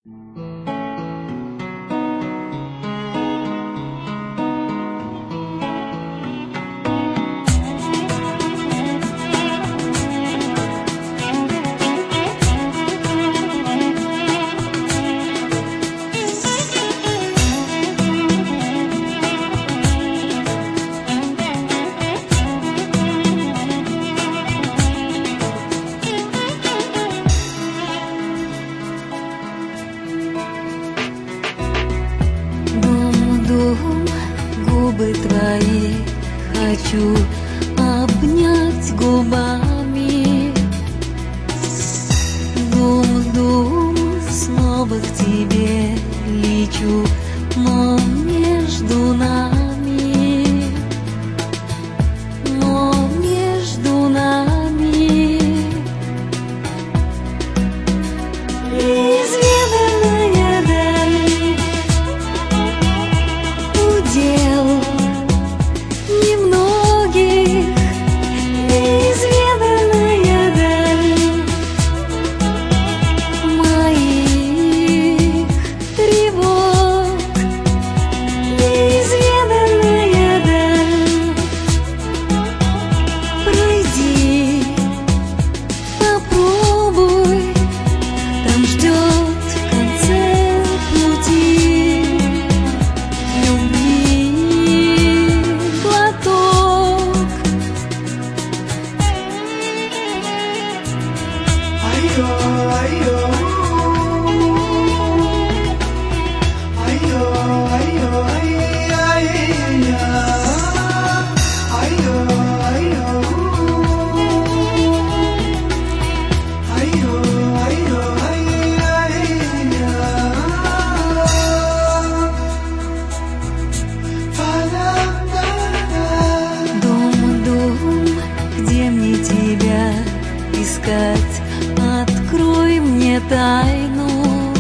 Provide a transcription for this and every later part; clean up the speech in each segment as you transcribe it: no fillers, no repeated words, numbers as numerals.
Губы твои хочу обнять губами. Дум-дум, снова к тебе лечу, но между нами, неизведанная даль, удел немногих, неизведанная даль моих тревог, неизведанная даль. Пройди, попробуй, там ждет в конце пути любви глоток. Айо, айо, айо, айо, ай-яй-я. Айо, айо, айо, айо, ай-яй-я. Па-да-да-да. Дум-дум, где мне тебя искать? Открой мне тайну.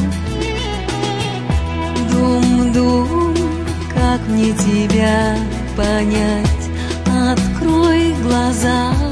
Дум-дум, как мне тебя понять? Открой глаза.